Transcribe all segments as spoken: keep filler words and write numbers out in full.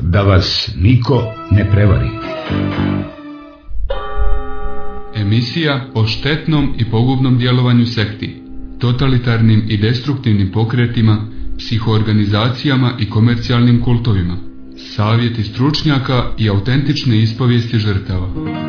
Da vas niko ne prevari. Emisija o štetnom i pogubnom djelovanju sekti, totalitarnim i destruktivnim pokretima, psihoorganizacijama i komercijalnim kultovima. Savjeti stručnjaka i autentične ispovijesti žrtava.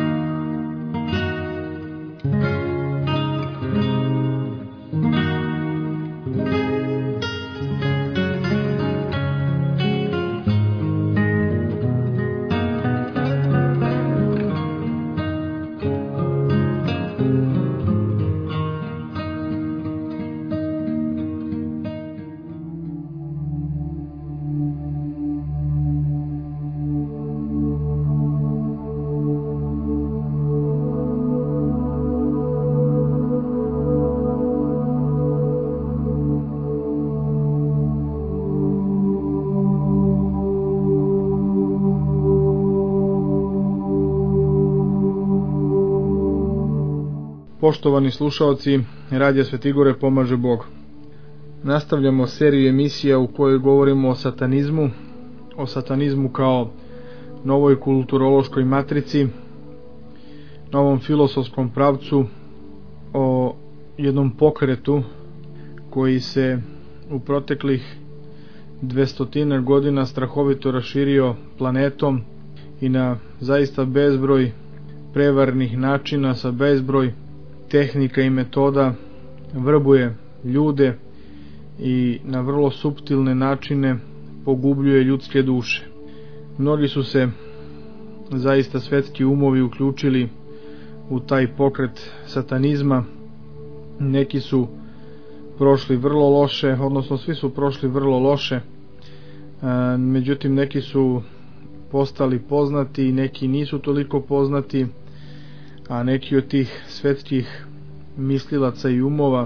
Poštovani slušalci, Radija Svetigore pomaže Bog. Nastavljamo seriju emisija u kojoj govorimo o satanizmu, o satanizmu kao novoj kulturološkoj matrici, novom filosofskom pravcu, o jednom pokretu koji se u proteklih dvestotina godina strahovito raširio planetom i na zaista bezbroj prevarnih načina sa bezbroj tehnika i metoda vrbuje ljude i na vrlo suptilne načine pogubljuje ljudske duše. Mnogi su se zaista svetski umovi uključili u taj pokret satanizma. Neki su prošli vrlo loše, odnosno svi su prošli vrlo loše, međutim neki su postali poznati i neki nisu toliko poznati, a neki od tih svetskih mislilaca i umova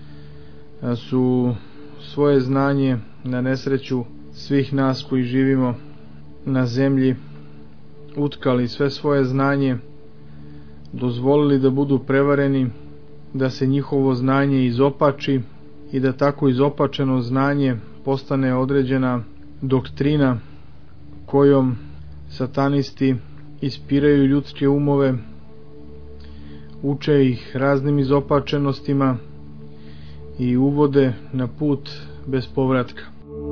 su svoje znanje, na nesreću svih nas koji živimo na zemlji, utkali sve svoje znanje, dozvolili da budu prevareni, da se njihovo znanje izopači i da tako izopačeno znanje postane određena doktrina kojom satanisti ispiraju ljudske umove, uče ih raznim izopačenostima i uvode na put bez povratka.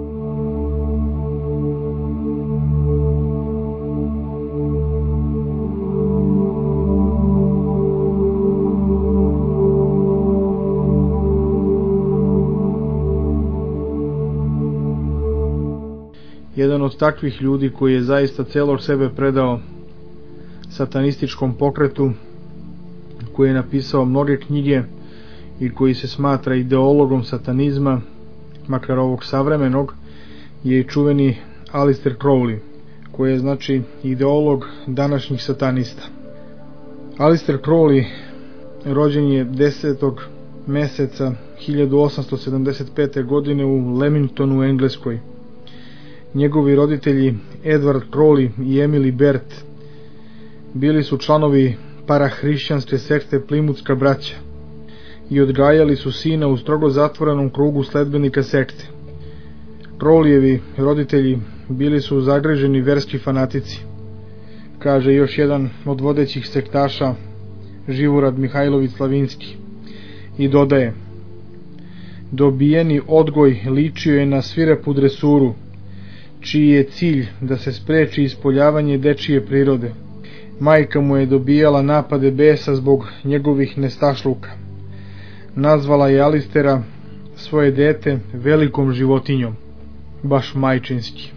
Jedan od takvih ljudi koji je zaista celog sebe predao satanističkom pokretu, koji je napisao mnoge knjige i koji se smatra ideologom satanizma, makar ovog savremenog, je i čuveni Aleister Crowley, koji je znači ideolog današnjih satanista. Aleister Crowley rođen je desetog meseca hiljadu osamsto sedamdeset pete. godine u Leamingtonu u Engleskoj. Njegovi roditelji Edward Crowley i Emily Bert bili su članovi parahrišćanske sekte Plimutska braća i odgajali su sina u strogo zatvorenom krugu sledbenika sekte. Crowleyevi roditelji bili su zagreženi verski fanatici, kaže još jedan od vodećih sektaša, Živorad Mihajlović Slavinski, i dodaje: dobijeni odgoj ličio je na svirepu dresuru, čiji je cilj da se spreči ispoljavanje dečije prirode. Majka mu je dobijala napade besa zbog njegovih nestašluka. Nazvala je Aleistera, svoje dete, velikom životinjom, baš majčinski.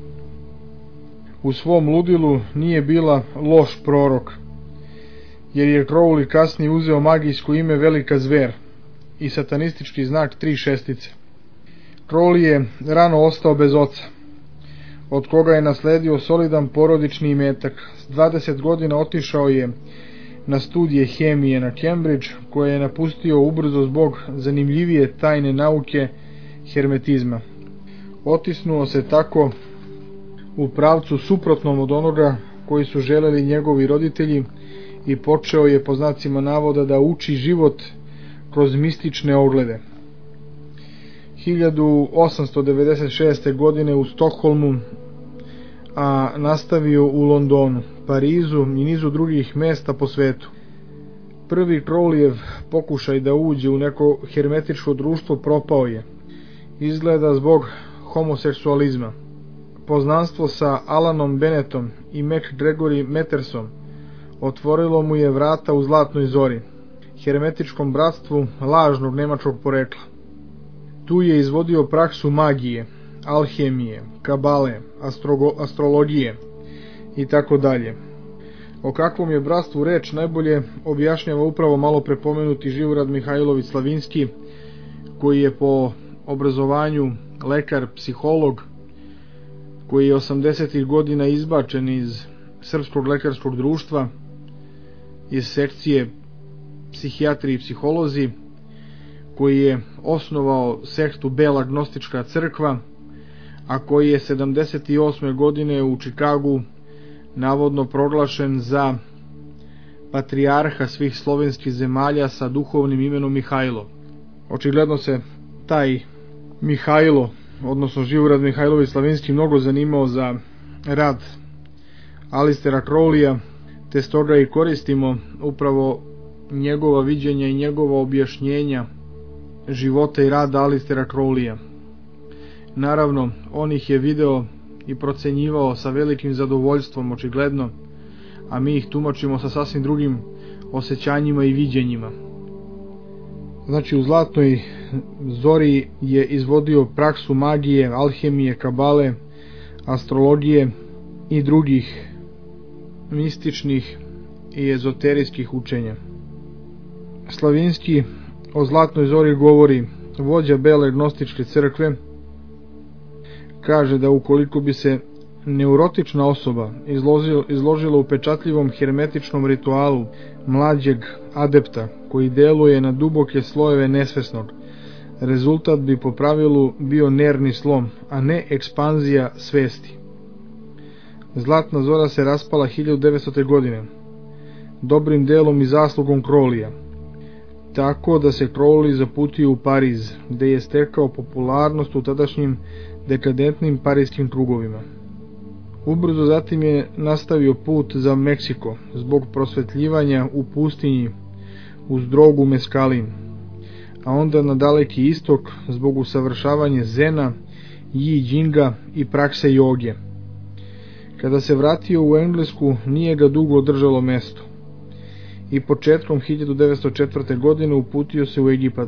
U svom ludilu nije bila loš prorok, jer je Crowley kasnije uzeo magijsko ime Velika zver i satanistički znak tri šestice. Crowley je rano ostao bez oca, od koga je nasledio solidan porodični imetak. S dvadeset godina otišao je na studije hemije na Cambridge, koje je napustio ubrzo zbog zanimljivije tajne nauke hermetizma. Otisnuo se tako u pravcu suprotnom od onoga koji su želeli njegovi roditelji i počeo je, po znacima navoda, da uči život kroz mistične oglede. hiljadu osamsto devedeset šeste. godine u Stokholmu a nastavio u Londonu, Parizu i nizu drugih mesta po svetu. Prvi Crowleyjev pokušaj da uđe u neko hermetičko društvo propao je, izgleda zbog homoseksualizma. Poznanstvo sa Alanom Bennettom i MacGregory Mathersom otvorilo mu je vrata u Zlatnoj zori, hermetičkom bratstvu lažnog nemačkog porekla. Tu je izvodio praksu magije, alhemije, kabale, astrogo, astrologije i tako dalje. O kakvom je bratstvu reč najbolje objašnjava upravo malo prepomenuti Živorad Mihajlović Slavinski, koji je po obrazovanju lekar, psiholog, koji je osamdesetih godina izbačen iz Srpskog lekarskog društva, iz sekcije psihijatri i psiholozi, koji je osnovao sektu Bela gnostička crkva, a koji je sedamdeset osme godine u Čikagu navodno proglašen za patrijarha svih slovenskih zemalja sa duhovnim imenom Mihajlo. Očigledno se taj Mihajlo, odnosno Živorad Mihajlović Slavinski, mnogo zanimao za rad Alistera Crowleyja, te stoga i koristimo upravo njegova viđenja i njegova objašnjenja života i rada Alistera Crowleyja. Naravno, on ih je video i procenjivao sa velikim zadovoljstvom, očigledno, a mi ih tumačimo sa sasvim drugim osjećanjima i viđenjima. Znači, u Zlatnoj zori je izvodio praksu magije, alhemije, kabale, astrologije i drugih mističnih i ezoterijskih učenja. Slavinski o Zlatnoj zori govori: vođa Bele gnostičke crkve kaže da ukoliko bi se neurotična osoba izložila, izložila upečatljivom hermetičnom ritualu mlađeg adepta koji deluje na duboke slojeve nesvesnog, rezultat bi po pravilu bio nervni slom, a ne ekspanzija svesti. Zlatna zora se raspala hiljadu devetstote godine, dobrim delom i zaslugom Crowleyja, tako da se Crowley zaputio u Pariz, gde je stekao popularnost u tadašnjim dekadentnim parijskim krugovima. Ubrzo zatim je nastavio put za Meksiko zbog prosvetljivanja u pustinji uz drogu meskalin, a onda na Daleki istok zbog usavršavanja zena, Yi Jinga i prakse joge. Kada se vratio u Englesku, nije ga dugo održalo mesto i početkom hiljadu devetsto četvrte. godine uputio se u Egipat.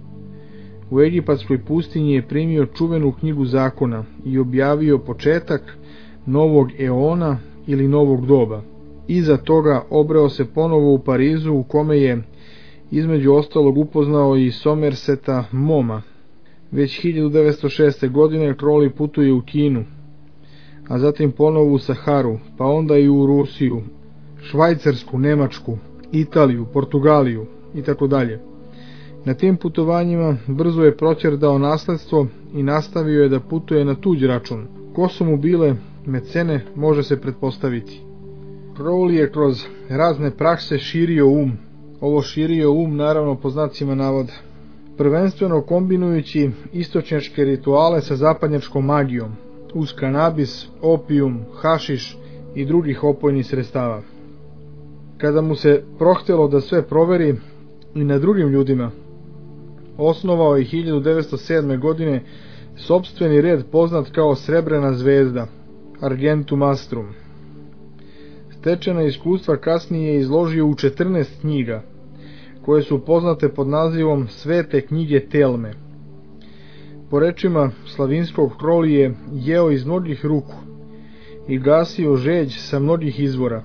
U egipatskoj pustinji je primio čuvenu knjigu zakona i objavio početak novog eona ili novog doba. Iza toga obreo se ponovo u Parizu, u kome je između ostalog upoznao i Somerseta Moma. Već hiljadu devetsto šeste. godine Crowley putuje u Kinu, a zatim ponovo u Saharu, pa onda i u Rusiju, Švajcarsku, Nemačku, Italiju, Portugaliju i tako dalje. Na tim putovanjima brzo je proćerdao nasledstvo i nastavio je da putuje na tuđ račun. Ko su mu bile mecene, može se pretpostaviti. Crowley je kroz razne prakse širio um. Ovo širio um naravno po znacima navoda, prvenstveno kombinujući istočnjačke rituale sa zapadnjačkom magijom, uz kanabis, opijum, hašiš i drugih opojnih sredstava. Kada mu se prohtelo da sve proveri i na drugim ljudima, osnovao je hiljadu devetsto sedme. godine sopstveni red poznat kao Srebrena zvezda, Argentum Astrum. Stečena iskustva kasnije je izložio u četrnaest knjiga, koje su poznate pod nazivom Svete knjige Telme. Po rečima Slavinskog, Crowley je jeo iz mnogih ruku i gasio žeđ sa mnogih izvora,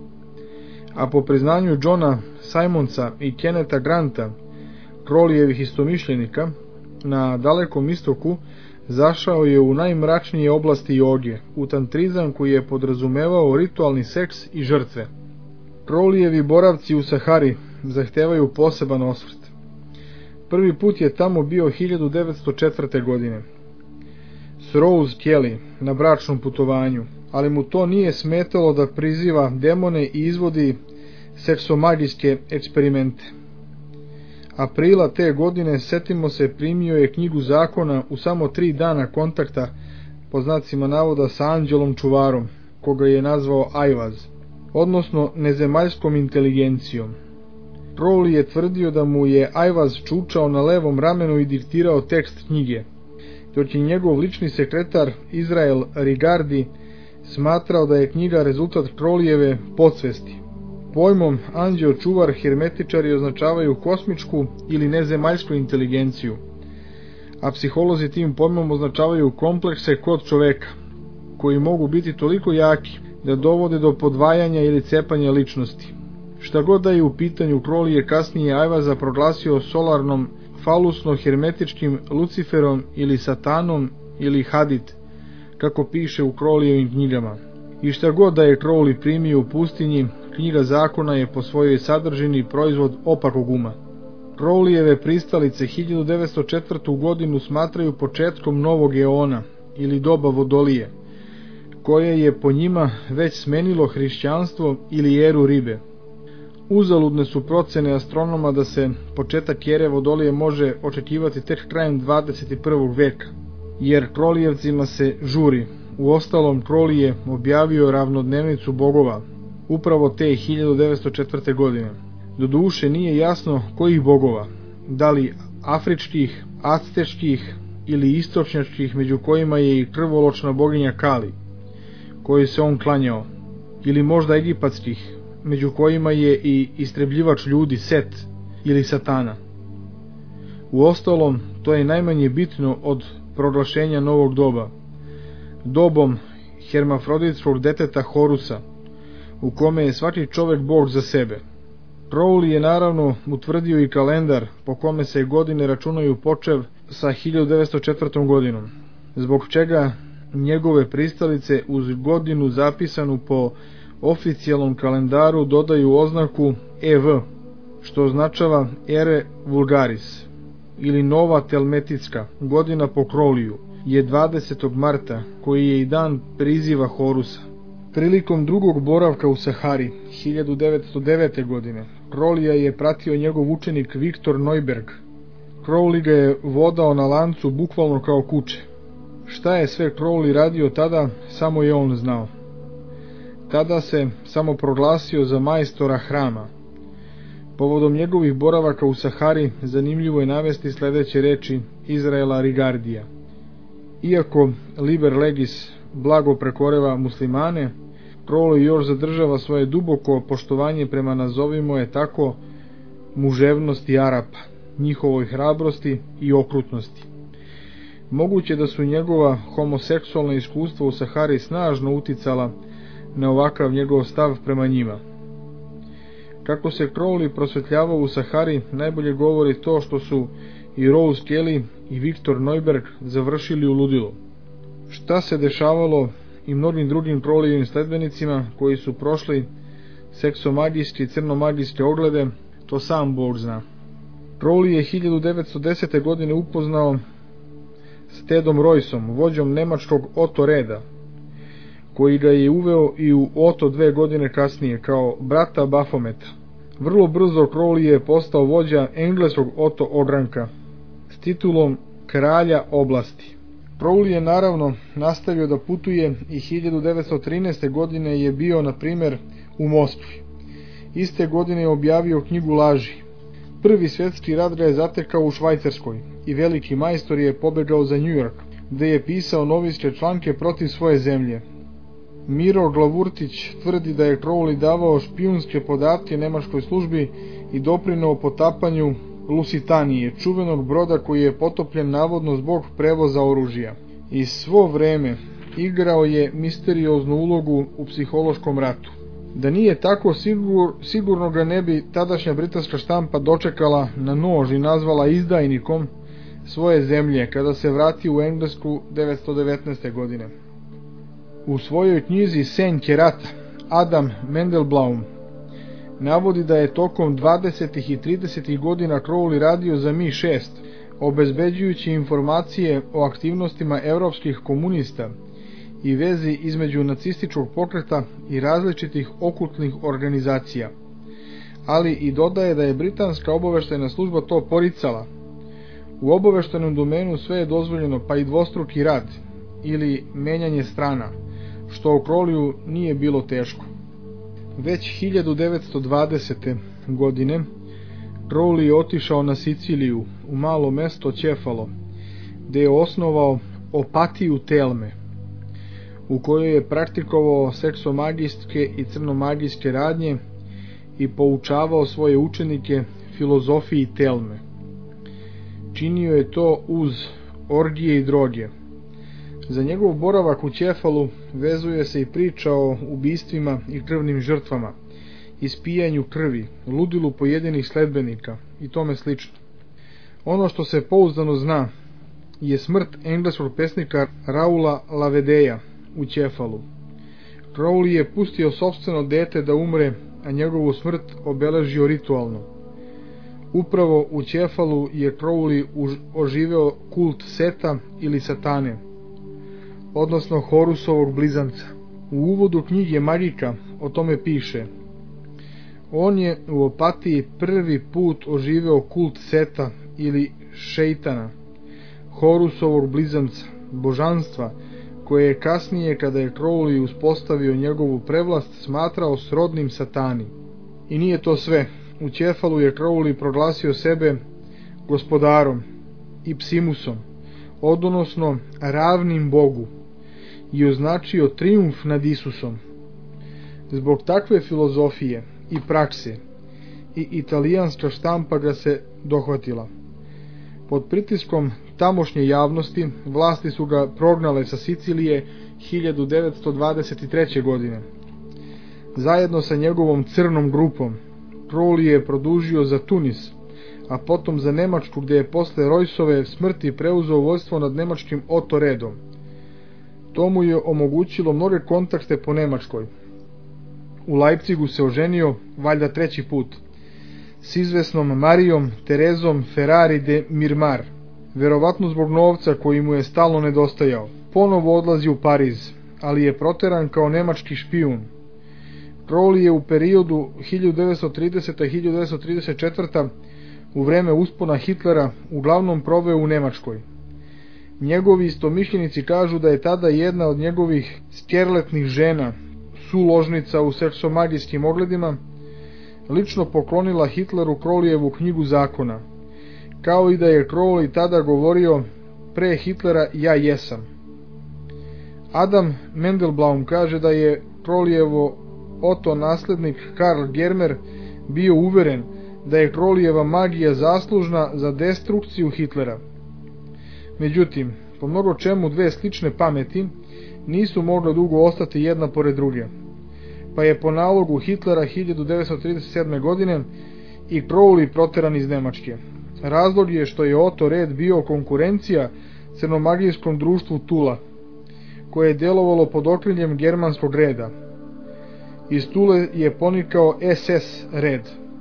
a po priznanju Johna Simonsa i Kenneta Granta, Crowleyjevih istomišljenika, na Dalekom istoku zašao je u najmračnije oblasti joge, u tantrizam koji je podrazumevao ritualni seks i žrtve. Crowleyjevi boravci u Sahari zahtevaju poseban osvrt. Prvi put je tamo bio hiljadu devetsto četvrte. godine s Rose Kelly na bračnom putovanju, ali mu to nije smetalo da priziva demone i izvodi seksomagijske eksperimente. Aprila te godine, setimo se, primio je knjigu zakona u samo tri dana kontakta po znacima navoda sa anđelom čuvarom, koga je nazvao Ajvaz, odnosno nezemaljskom inteligencijom. Crowley je tvrdio da mu je Ajvaz čučao na levom ramenu i diktirao tekst knjige, dok je njegov lični sekretar Izrael Rigardi smatrao da je knjiga rezultat Crowleyjeve podsvesti. Pojmom anđeo čuvar hermetičari označavaju kosmičku ili nezemaljsku inteligenciju, a psiholozi tim pojmom označavaju komplekse kod čoveka, koji mogu biti toliko jaki da dovode do podvajanja ili cepanja ličnosti. Šta god da je u pitanju, Crowley je kasnije Ajvaza proglasio solarnom, falusno-hermetičkim Luciferom ili Satanom ili Hadid, kako piše u Crowleyjevim knjigama. I šta god da je Crowley primio u pustinji, knjiga zakona je po svojoj sadržini proizvod opakog uma. Crowleyjeve pristalice hiljadu devetsto četvrtu. godinu smatraju početkom novog eona ili doba vodolije, koje je po njima već smenilo hrišćanstvo ili eru ribe. Uzaludne su procene astronoma da se početak ere vodolije može očekivati tek krajem dvadeset prvog veka, jer Crowleyjevcima se žuri. Uostalom, Crowley je objavio ravnodnevnicu bogova upravo te hiljadu devetsto četvrte. godine. Doduše nije jasno kojih bogova, da li afričkih, acteških ili istočnjačkih, među kojima je i krvoločna boginja Kali, koju se on klanjao, ili možda egipatskih, među kojima je i istrebljivač ljudi Set ili Satana. Uostalom, to je najmanje bitno od proglašenja novog doba, dobom hermafroditskog deteta Horusa, u kome je svaki čovek bog za sebe. Crowley je naravno utvrdio i kalendar po kome se godine računaju počev sa hiljadu devetsto četvrtom. godinom, zbog čega njegove pristalice uz godinu zapisanu po oficijalnom kalendaru dodaju oznaku E V, što označava Ere Vulgaris, ili Nova Telmetitska. Godina po Crowleyu je dvadesetog marta, koji je i dan priziva Horusa. Prilikom drugog boravka u Sahari, hiljadu devetsto devete. godine, Crowleya je pratio njegov učenik Viktor Neuberg. Crowley ga je vodao na lancu bukvalno kao kuče. Šta je sve Crowley radio tada, samo je on znao. Tada se samo proglasio za majstora hrama. Povodom njegovih boravaka u Sahari zanimljivo je navesti sledeće reči Izraela Rigardija. Iako Liber Legis blago prekoreva muslimane, Crowley još zadržava svoje duboko poštovanje prema, nazovimo je tako, muževnosti Arapa, njihovoj hrabrosti i okrutnosti. Moguće da su njegova homoseksualna iskustva u Sahari snažno uticala na ovakav njegov stav prema njima. Kako se Crowley prosvetljavao u Sahari, najbolje govori to što su i Rose Kelly i Viktor Neuberg završili u ludilu. Šta se dešavalo i mnogim drugim Crowleyjevim sledbenicima koji su prošli seksomagijske i crnomagijske oglede, to sam Bog zna. Crowley je hiljadu devetsto desete. godine upoznao s Tedom Royceom, vođom nemačkog Otto reda, koji ga je uveo i u Otto dve godine kasnije kao brata Bafometa. Vrlo brzo Crowley je postao vođa engleskog Otto ogranka s titulom kralja oblasti. Crowley je naravno nastavio da putuje i hiljadu devetsto trinaeste. godine je bio, na primjer, u Moskvi. Iste godine je objavio knjigu Laži. Prvi svjetski rat ga je zatekao u Švajcarskoj i veliki majstor je pobegao za New York, gde je pisao novinske članke protiv svoje zemlje. Miro Glavurtić tvrdi da je Crowley davao špijunske podatke nemačkoj službi i doprineo potapanju Lusitanije, čuvenog broda koji je potopljen navodno zbog prevoza oružja. I svo vreme igrao je misterioznu ulogu u psihološkom ratu. Da nije tako, sigur, sigurno ga ne bi tadašnja britanska štampa dočekala na nož i nazvala izdajnikom svoje zemlje kada se vrati u Englesku devetsto devetnaeste. godine. U svojoj knjizi Senke rata Adam Mendelbaum navodi da je tokom dvadesetih i tridesetih godina Crowley radio za Mi šest, obezbeđujući informacije o aktivnostima evropskih komunista i vezi između nacističkog pokreta i različitih okultnih organizacija, ali i dodaje da je britanska obaveštajna služba to poricala. U obaveštajnom domenu sve je dozvoljeno, pa i dvostruki rad, ili menjanje strana, što u Crowleyu nije bilo teško. Već hiljadu devetsto dvadesete. godine Crowley je otišao na Siciliju u malo mesto Cefalo, gde je osnovao opatiju Telme, u kojoj je praktikovao seksomagijske i crnomagijske radnje i poučavao svoje učenike filozofiji Telme. Činio je to uz orgije i droge. Za njegov boravak u Cefalu vezuje se i priča o ubistvima i krvnim žrtvama, ispijanju krvi, ludilu pojedinih sledbenika i tome slično. Ono što se pouzdano zna je smrt engleskog pesnika Raula Lavedeja u Cefalu. Crowley je pustio sopstveno dete da umre, a njegovu smrt obeležio ritualno. Upravo u Cefalu je Crowley oživeo kult Seta ili Satane, odnosno Horusovog blizanca. U uvodu knjige Magika o tome piše: on je u opatiji prvi put oživeo kult Seta ili Šeitana, Horusovog blizanca, božanstva, koje je kasnije, kada je Crowley uspostavio njegovu prevlast, smatrao srodnim Satani. I nije to sve. U Cefalu je Crowley proglasio sebe gospodarom i Psimusom, odnosno ravnim Bogu, i označio trijumf nad Isusom. Zbog takve filozofije i prakse i italijanska štampa ga se dohvatila. Pod pritiskom tamošnje javnosti vlasti su ga prognale sa Sicilije hiljadu devetsto dvadeset treće. godine. Zajedno sa njegovom crnom grupom Crowley je produžio za Tunis, a potom za Nemačku, gdje je posle Rojsove smrti preuzeo vojstvo nad nemačkim Otto redom. To mu je omogućilo mnoge kontakte po Nemačkoj. U Leipzigu se oženio, valjda treći put, s izvesnom Marijom Terezom Ferrari de Mirmar, verovatno zbog novca koji mu je stalno nedostajao. Ponovo odlazi u Pariz, ali je proteran kao nemački špijun. Crowley je u periodu hiljadu devetsto tridesete do hiljadu devetsto trideset četvrte. u vreme uspona Hitlera uglavnom proveo u Nemačkoj. Njegovi istomišljenici kažu da je tada jedna od njegovih skerletnih žena, suložnica u seksomagijskim ogledima, lično poklonila Hitleru Crowleyevu knjigu zakona, kao i da je Crowley tada govorio: pre Hitlera ja jesam. Adam Mendelbaum kaže da je Crowleyevo Otto naslednik Karl Germer bio uveren da je Crowleyeva magija zaslužna za destrukciju Hitlera. Međutim, po mnogo čemu dve slične pameti nisu mogle dugo ostati jedna pored druge, pa je po nalogu Hitlera hiljadu devetsto trideset sedme. godine i Crowley proteran iz Nemačke. Razlog je što je Otto red bio konkurencija crnomagijskom društvu Tula, koje je djelovalo pod okriljem germanskog reda. Iz Tule je ponikao es es red.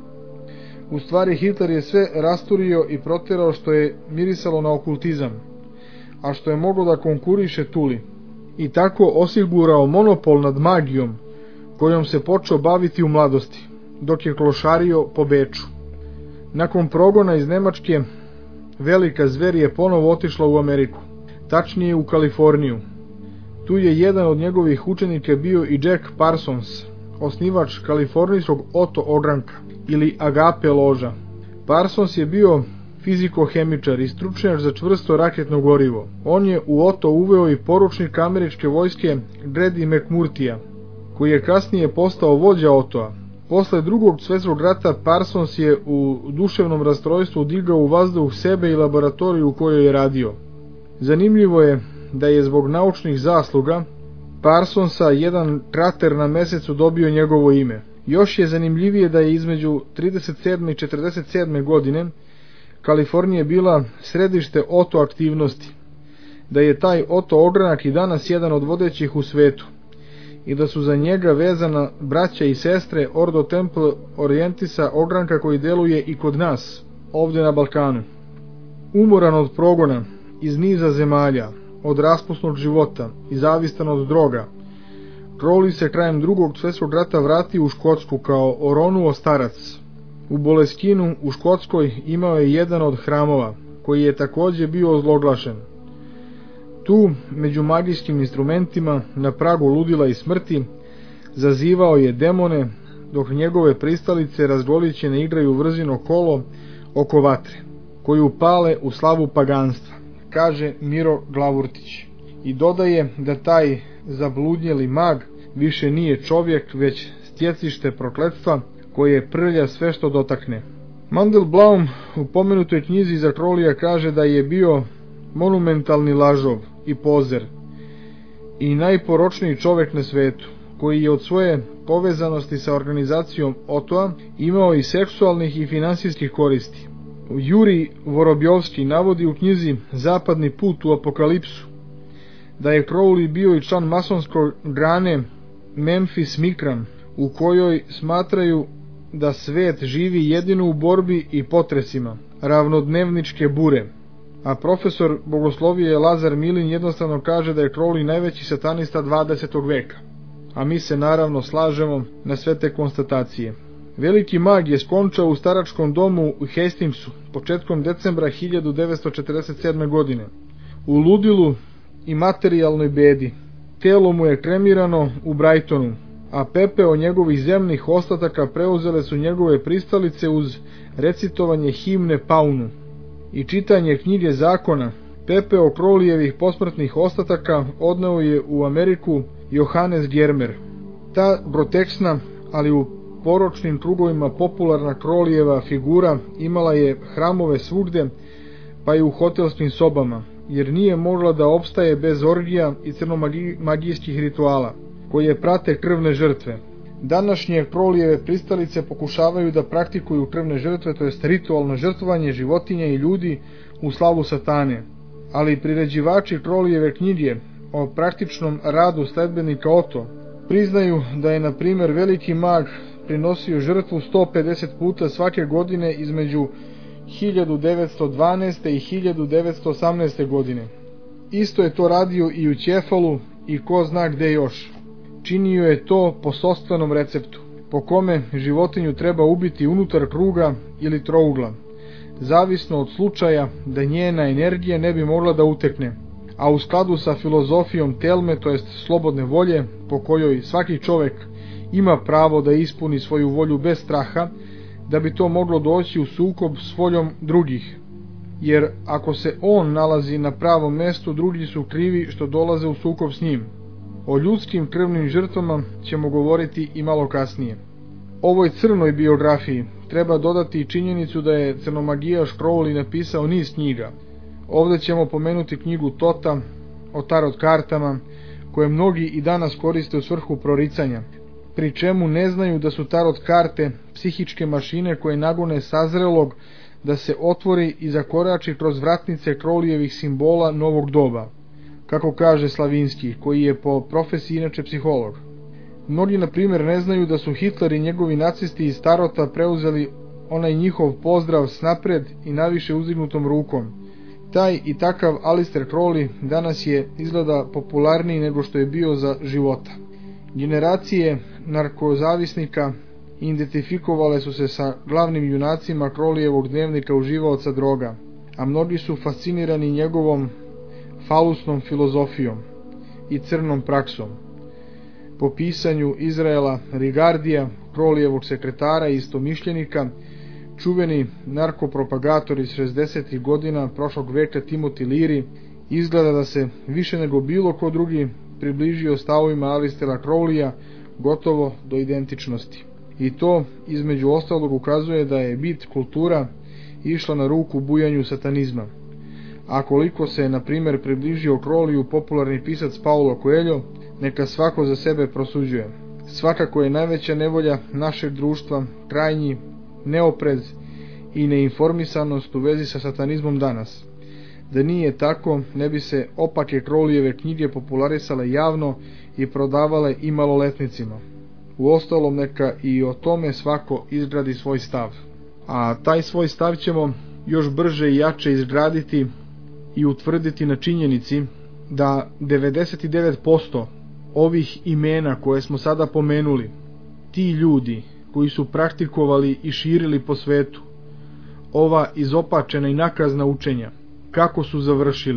U stvari Hitler je sve rasturio i proterao što je mirisalo na okultizam, a što je moglo da konkuriše Tuli, i tako osigurao monopol nad magijom kojom se počeo baviti u mladosti, dok je klošario po Beču. Nakon progona iz Nemačke, velika zver je ponovo otišla u Ameriku, tačnije u Kaliforniju. Tu je jedan od njegovih učenika bio i Jack Parsons, osnivač kalifornijskog Otto ogranka ili Agape loža. Parsons je bio fizikohemičar i stručnjak za čvrsto raketno gorivo. On je u Otto uveo i poručnik američke vojske Grady McMurtija, koji je kasnije postao vođa Ottoa. Posle drugog svjetskog rata Parsons je u duševnom rastrojstvu digao u vazduh sebe i laboratoriju u kojoj je radio. Zanimljivo je da je zbog naučnih zasluga Parsonsa jedan krater na mesecu dobio njegovo ime. Još je zanimljivije da je između trideset sedme i četrdeset sedme. godine Kalifornija bila središte Otto aktivnosti, da je taj Otto ogranak i danas jedan od vodećih u svetu i da su za njega vezana braća i sestre Ordo Temple Orientisa ogranka koji deluje i kod nas, ovdje na Balkanu. Umoran od progona iz niza zemalja, od raspusnog života i zavistan od droga, Crowley se krajem drugog svjetskog rata vratio u Škotsku kao oronuo starac. U Boleskinu u Škotskoj imao je jedan od hramova, koji je također bio ozloglašen. Tu, među magijskim instrumentima, na pragu ludila i smrti, zazivao je demone, dok njegove pristalice razgolićene igraju vrzino kolo oko vatre, koju pale u slavu paganstva, kaže Miro Glavurtić. I dodaje da taj zabludnjeli mag više nije čovjek, već stjecište prokletstva koje prlja sve što dotakne. Mandelbaum u pomenutoj knjizi za Crowleya kaže da je bio monumentalni lažov i pozer i najporočniji čovjek na svetu, koji je od svoje povezanosti sa organizacijom Otoa imao i seksualnih i finansijskih koristi. Juri Vorobjovski navodi u knjizi Zapadni put u apokalipsu da je Crowley bio i član masonske grane Memphis Mikran, u kojoj smatraju da svet živi jedino u borbi i potresima, ravnodnevničke bure. A profesor bogoslovije Lazar Milin jednostavno kaže da je Crowley najveći satanista dvadesetog veka. A mi se naravno slažemo na sve te konstatacije. Veliki mag je skončao u staračkom domu u Hastingsu početkom decembra hiljadu devetsto četrdeset sedme. godine. U ludilu i materijalnoj bedi. Telo mu je kremirano u Brightonu, a pepeo njegovih zemnih ostataka preuzele su njegove pristalice uz recitovanje himne Paunu i čitanje knjige zakona. Pepeo Crowleyevih posmrtnih ostataka odneo je u Ameriku Johannes Germer. Ta groteksna, ali u poročnim krugovima popularna Crowleyeva figura imala je hramove svugde, pa i u hotelskim sobama, jer nije mogla da opstaje bez orgija i crnomagijskih rituala, koje prate krvne žrtve. Današnje Crowleyeve pristalice pokušavaju da praktikuju krvne žrtve, to jest ritualno žrtvovanje životinja i ljudi u slavu satane, ali priređivači Crowleyeve knjige o praktičnom radu sledbenika Oto priznaju da je, na primjer, veliki mag prinosio žrtvu sto pedeset puta svake godine između hiljadu devetsto dvanaeste. i hiljadu devetsto osamnaeste. godine. Isto je to radio i u Ćefalu i ko zna gde još. Činio je to po sopstvenom receptu, po kome životinju treba ubiti unutar kruga ili trougla, zavisno od slučaja da njena energija ne bi mogla da utekne, a u skladu sa filozofijom telme, to jest slobodne volje, po kojoj svaki čovjek ima pravo da ispuni svoju volju bez straha, da bi to moglo doći u sukob s voljom drugih, jer ako se on nalazi na pravom mestu, drugi su krivi što dolaze u sukob s njim. O ljudskim krvnim žrtvama ćemo govoriti i malo kasnije. Ovoj crnoj biografiji treba dodati i činjenicu da je crnomagijaš Crowley napisao niz knjiga. Ovdje ćemo pomenuti knjigu Tota o tarot kartama, koje mnogi i danas koriste u svrhu proricanja, pri čemu ne znaju da su tarot karte psihičke mašine koje nagone sazrelog da se otvori i zakorači kroz vratnice Crowleyevih simbola novog doba, kako kaže Slavinski, koji je po profesiji inače psiholog. Mnogi, na primjer, ne znaju da su Hitler i njegovi nacisti iz tarota preuzeli onaj njihov pozdrav s napred i naviše uzdignutom rukom. Taj i takav Aleister Crowley danas je izgleda popularniji nego što je bio za života. Generacije narkozavisnika identifikovale su se sa glavnim junacima Crowleyevog dnevnika uživaoca droga, a mnogi su fascinirani njegovom falusnom filozofijom i crnom praksom. Po pisanju Izraela Rigardija, Crowleyevog sekretara i istomišljenika, čuveni narkopropagator iz šezdesetih godina prošlog veka Timothy Leary izgleda da se više nego bilo ko drugi približio stavovima Aleistera Crowleya gotovo do identičnosti. I to između ostalog ukazuje da je bit kultura išla na ruku bujanju satanizma. A koliko se, na primjer, približio Crowleyu popularni pisac Paulo Coelho, neka svako za sebe prosuđuje. Svakako je najveća nevolja našeg društva krajnji neoprez i neinformisanost u vezi sa satanizmom danas. Da nije tako, ne bi se opake Crowleyeve knjige popularisale javno i prodavale i maloletnicima. Uostalom, neka i o tome svako izgradi svoj stav. A taj svoj stav ćemo još brže i jače izgraditi i utvrditi na činjenici da devedeset devet posto ovih imena koje smo sada pomenuli, ti ljudi koji su praktikovali i širili po svetu ova izopačena i nakazna učenja, kako su završili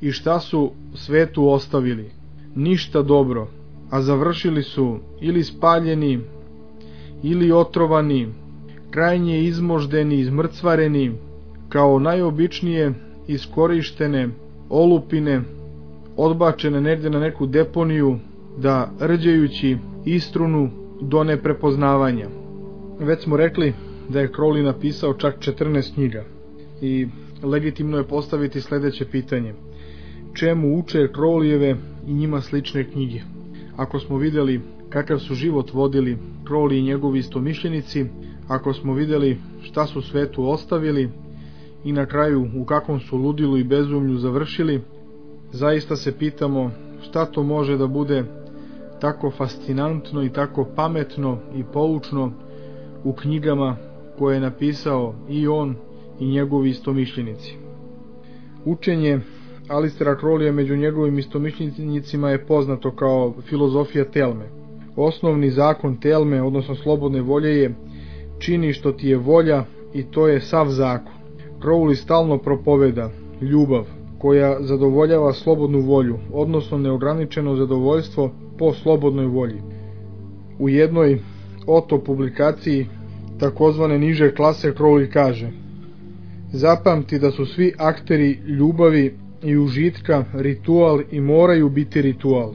i šta su svetu ostavili? Ništa dobro, a završili su ili spaljeni, ili otrovani, krajnje izmoždeni, izmrcvareni, kao najobičnije iskorištene olupine, odbačene negdje na neku deponiju, da rđajući istrunu do neprepoznavanja. Već smo rekli da je Crowley napisao čak četrnaest knjiga i legitimno je postaviti sljedeće pitanje: čemu uče Crowleyjeve i njima slične knjige? Ako smo vidjeli kakav su život vodili Crowley i njegovi istomišljenici, ako smo vidjeli šta su svetu ostavili i na kraju u kakvom su ludilu i bezumlju završili, zaista se pitamo šta to može da bude tako fascinantno i tako pametno i poučno u knjigama koje je napisao i on i njegovi istomišljenici. Učenje Alistera Crowleya među njegovim istomišljenicima je poznato kao filozofija Telme. Osnovni zakon Telme, odnosno slobodne volje, je čini što ti je volja i to je sav zakon. Crowley stalno propoveda ljubav koja zadovoljava slobodnu volju, odnosno neograničeno zadovoljstvo po slobodnoj volji. U jednoj oto publikaciji takozvane niže klase Crowley kaže: zapamti da su svi akteri ljubavi i užitka ritual i moraju biti ritual.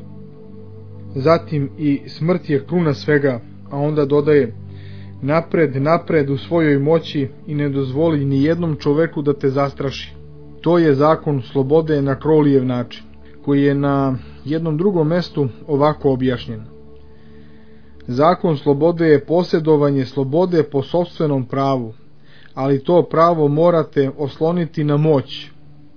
Zatim i smrt je kruna svega, a onda dodaje: napred, napred u svojoj moći i ne dozvoli ni jednom čoveku da te zastraši. To je zakon slobode na Crowleyev način, koji je na jednom drugom mestu ovako objašnjen: zakon slobode je posjedovanje slobode po sopstvenom pravu, ali to pravo morate osloniti na moć.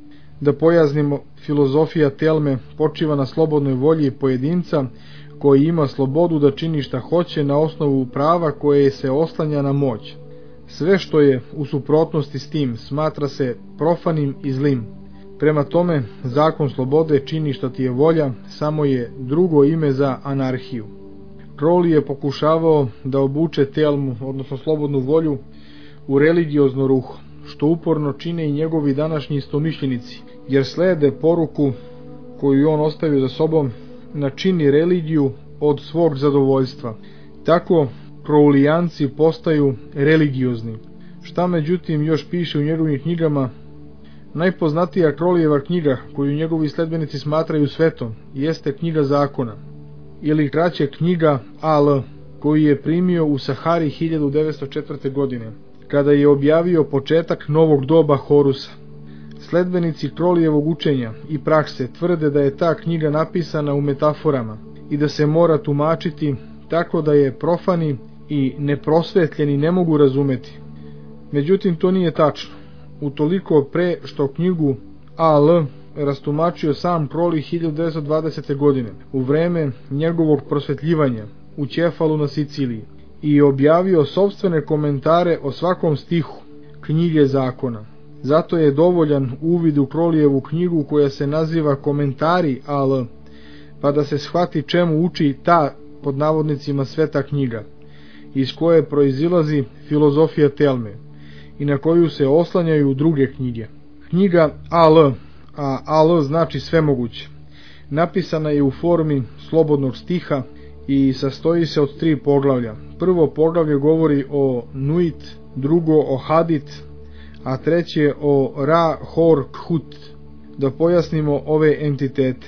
Da pojasnimo, filozofija Telme počiva na slobodnoj volji pojedinca koji ima slobodu da čini šta hoće na osnovu prava koje se oslanja na moć. Sve što je u suprotnosti s tim smatra se profanim i zlim. Prema tome, zakon slobode čini šta ti je volja, samo je drugo ime za anarhiju. Crowley je pokušavao da obuče Telmu, odnosno slobodnu volju, u religiozno ruho, što uporno čine i njegovi današnji istomišljenici, jer slede poruku koju on ostavio za sobom: načini religiju od svog zadovoljstva. Tako Crowleyanci postaju religiozni. Šta međutim još piše u njegovim knjigama? Najpoznatija Crowleyjeva knjiga koju njegovi sledbenici smatraju svetom jeste knjiga zakona, ili kraće knjiga A L, koju je primio u Sahari hiljadu devetsto četvrte. godine, kada je objavio početak novog doba Horusa. Sledbenici Crowleyjevog učenja i prakse tvrde da je ta knjiga napisana u metaforama i da se mora tumačiti tako da je profani i neprosvetljeni ne mogu razumeti. Međutim, to nije tačno, utoliko pre što knjigu A L rastumačio sam Crowley hiljadu devetsto dvadesete. godine, u vreme njegovog prosvetljivanja u Ćefalu na Siciliji, i objavio sopstvene komentare o svakom stihu knjige zakona. Zato je dovoljan uvid u Crowleyevu knjigu koja se naziva Komentari A L, pa da se shvati čemu uči ta, pod navodnicima, sveta knjiga, iz koje proizilazi filozofija Telme i na koju se oslanjaju druge knjige. Knjiga A L, a A L znači svemoguće, napisana je u formi slobodnog stiha i sastoji se od tri poglavlja. Prvo poglavlje govori o Nuit, drugo o Hadit, a treće o Ra Hor Khut. Da pojasnimo ove entitete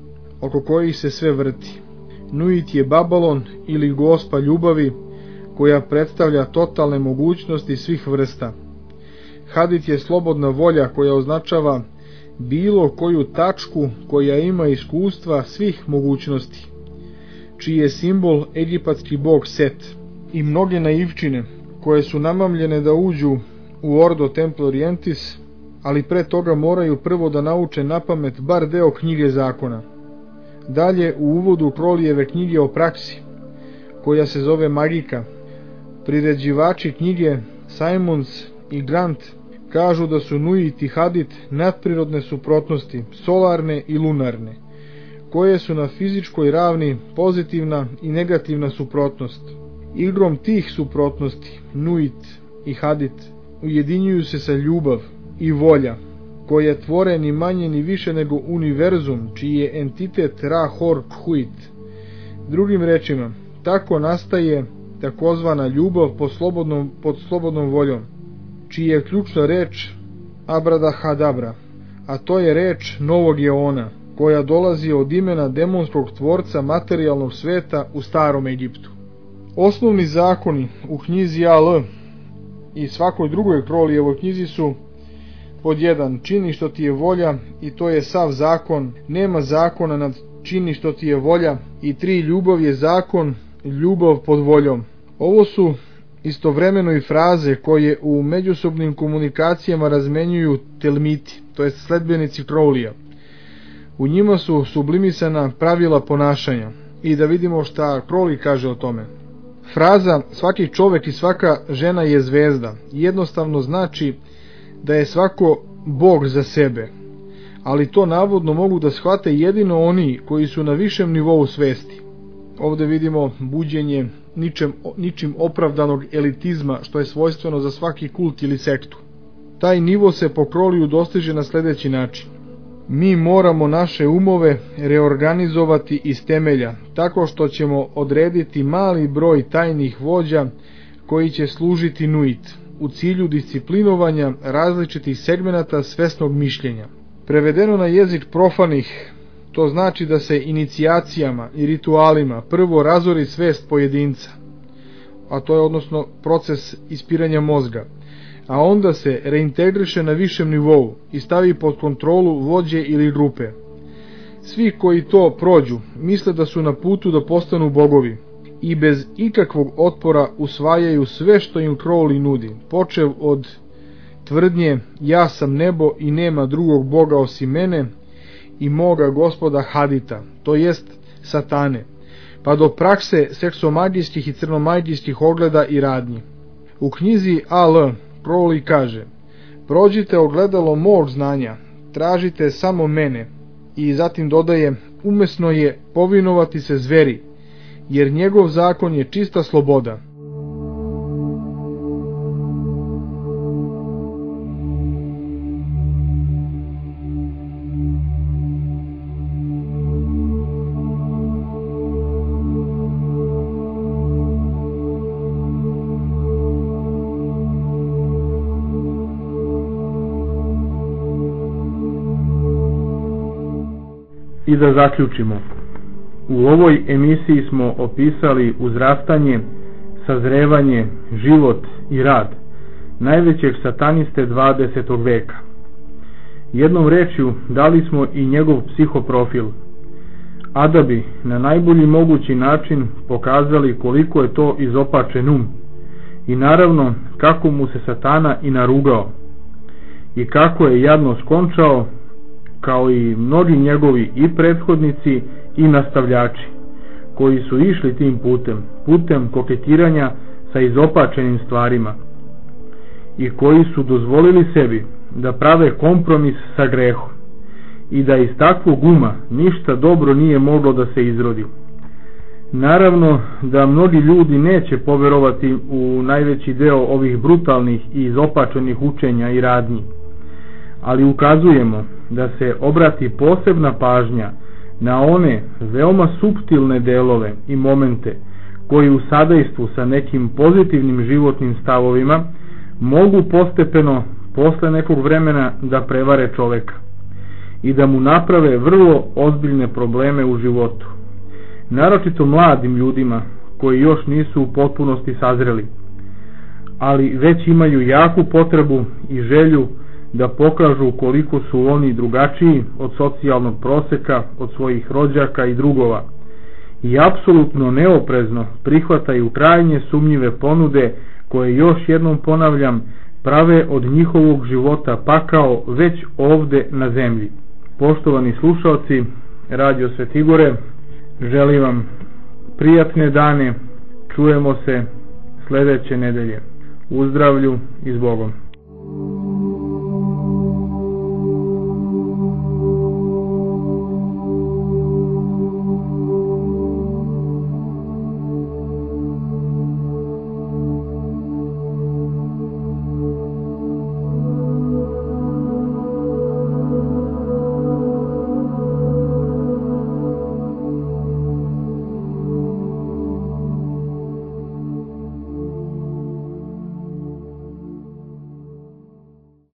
oko kojih se sve vrti. Nuit je Babalon ili gospa ljubavi, koja predstavlja totalne mogućnosti svih vrsta. Hadit je slobodna volja koja označava bilo koju tačku koja ima iskustva svih mogućnosti, čiji je simbol egipatski bog Set, i mnoge naivčine koje su namamljene da uđu u Ordo Templi Orientis, ali pre toga moraju prvo da nauče napamet bar deo knjige zakona. Dalje, u uvodu Crowleyjeve knjige o praksi, koja se zove Magika, priređivači knjige Simons i Grant kažu da su Nuit i Hadit nadprirodne suprotnosti, solarne i lunarne, koje su na fizičkoj ravni pozitivna i negativna suprotnost. Igrom tih suprotnosti, Nuit i Hadit ujedinjuju se sa ljubav i volja, koja tvore ni manje ni više nego univerzum, čiji je entitet Ra Hor Phuit. Drugim rečima, tako nastaje takozvana ljubav pod slobodnom, pod slobodnom voljom, čiji je ključna reč Abradahadabra, a to je reč novog eona, koja dolazi od imena demonskog tvorca materijalnog sveta u starom Egiptu. Osnovni zakoni u knjizi Al i svakoj drugoj Krolijevoj knjizi su: pod jedan, čini što ti je volja, i to je sav zakon, nema zakona nad čini što ti je volja, i tri, ljubav je zakon, ljubav pod voljom. Ovo su istovremeno i fraze koje u međusobnim komunikacijama razmenjuju telmiti, to jest sledbenici Crowleya. U njima su sublimisana pravila ponašanja. I da vidimo šta Crowley kaže o tome. Fraza svaki čovek i svaka žena je zvezda jednostavno znači da je svako Bog za sebe, ali to navodno mogu da shvate jedino oni koji su na višem nivou svesti. Ovde vidimo buđenje ničem, ničim opravdanog elitizma, što je svojstveno za svaki kult ili sektu. Taj nivo se po Crowleyu dostiže na sledeći način. Mi moramo naše umove reorganizovati iz temelja, tako što ćemo odrediti mali broj tajnih vođa koji će služiti nuit, u cilju disciplinovanja različitih segmenata svesnog mišljenja. Prevedeno na jezik profanih, to znači da se inicijacijama i ritualima prvo razori svest pojedinca, a to je odnosno proces ispiranja mozga, a onda se reintegriše na višem nivou i stavi pod kontrolu vođe ili grupe. Svi koji to prođu misle da su na putu da postanu bogovi i bez ikakvog otpora usvajaju sve što im Crowley nudi, počev od tvrdnje ja sam nebo i nema drugog boga osim mene i moga gospoda Hadita, to jest satane, pa do prakse seksomagijskih i crnomagijskih ogleda i radnji. U knjizi Al Crowley kaže: prođite ogledalo mog znanja, tražite samo mene, i zatim dodaje: umesno je povinovati se zveri, jer njegov zakon je čista sloboda. I da zaključimo. U ovoj emisiji smo opisali uzrastanje, sazrevanje, život i rad najvećeg sataniste dvadesetog veka. Jednom rečju dali smo i njegov psihoprofil, a da bi na najbolji mogući način pokazali koliko je to izopačen um i naravno kako mu se satana i narugao i kako je jadno skončao, kao i mnogi njegovi i prethodnici i nastavljači, koji su išli tim putem, putem koketiranja sa izopačenim stvarima i koji su dozvolili sebi da prave kompromis sa grehom i da iz takvog uma ništa dobro nije moglo da se izrodi. Naravno da mnogi ljudi neće poverovati u najveći deo ovih brutalnih i izopačenih učenja i radnji, ali ukazujemo da se obrati posebna pažnja na one veoma suptilne delove i momente koji u sadejstvu sa nekim pozitivnim životnim stavovima mogu postepeno posle nekog vremena da prevare čoveka i da mu naprave vrlo ozbiljne probleme u životu, naročito mladim ljudima koji još nisu u potpunosti sazreli, ali već imaju jaku potrebu i želju da pokažu koliko su oni drugačiji od socijalnog proseka, od svojih rođaka i drugova, i apsolutno neoprezno prihvataju krajnje sumnjive ponude koje, još jednom ponavljam, prave od njihovog života pakao već ovde na zemlji. Poštovani slušalci Radio Svetigore, želim vam prijatne dane, čujemo se sledeće nedelje. U zdravlju i s Bogom.